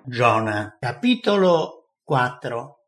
Giona, capitolo 4.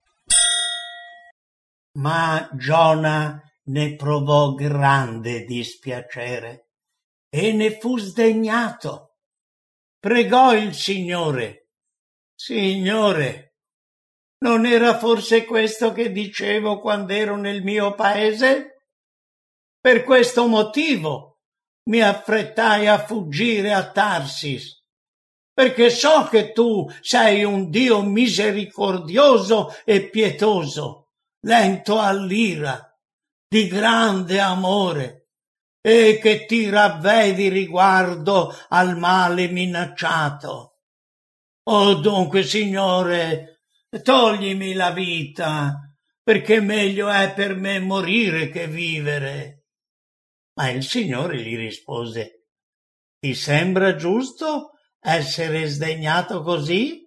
Ma Giona ne provò grande dispiacere e ne fu sdegnato. Pregò il Signore: Signore, non era forse questo che dicevo quando ero nel mio paese? Per questo motivo mi affrettai a fuggire a Tarsis, perché so che tu sei un Dio misericordioso e pietoso, lento all'ira, di grande amore, e che ti ravvedi riguardo al male minacciato. Oh, dunque, Signore, toglimi la vita, perché meglio è per me morire che vivere. Ma il Signore gli rispose: Ti sembra giusto essere sdegnato così?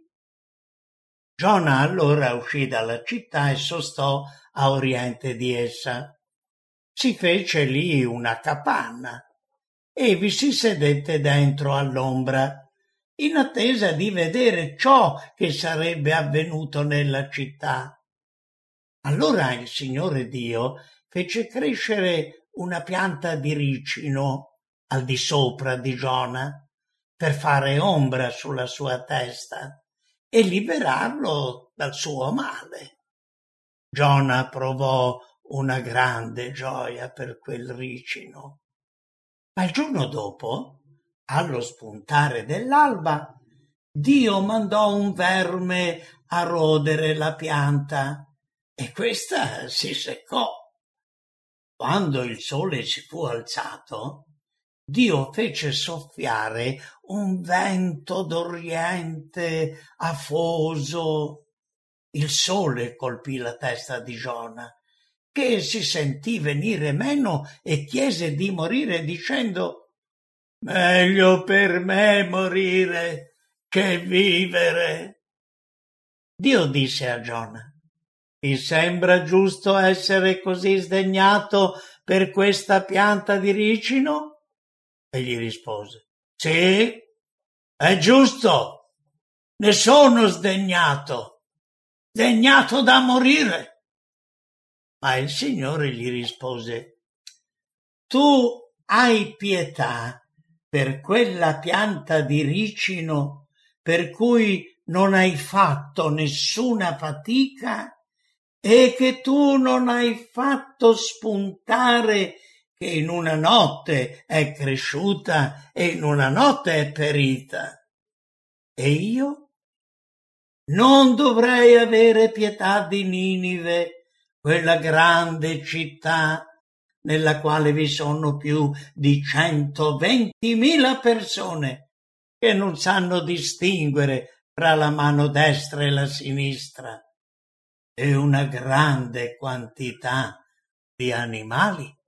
Giona allora uscì dalla città e sostò a oriente di essa. Si fece lì una capanna e vi si sedette dentro all'ombra, in attesa di vedere ciò che sarebbe avvenuto nella città. Allora il Signore Dio fece crescere una pianta di ricino al di sopra di Giona, per fare ombra sulla sua testa e liberarlo dal suo male. Giona provò una grande gioia per quel ricino. Ma il giorno dopo, allo spuntare dell'alba, Dio mandò un verme a rodere la pianta e questa si seccò. Quando il sole si fu alzato, Dio fece soffiare un vento d'oriente afoso. Il sole colpì la testa di Giona, che si sentì venire meno e chiese di morire dicendo: Meglio per me morire che vivere. Dio disse a Giona: Ti sembra giusto essere così sdegnato per questa pianta di ricino? Egli rispose: Sì, è giusto, ne sono sdegnato da morire. Ma il Signore gli rispose: Tu hai pietà per quella pianta di ricino per cui non hai fatto nessuna fatica e che tu non hai fatto spuntare, che in una notte è cresciuta e in una notte è perita. E io non dovrei avere pietà di Ninive, quella grande città nella quale vi sono più di 120.000 persone che non sanno distinguere fra la mano destra e la sinistra, e una grande quantità di animali?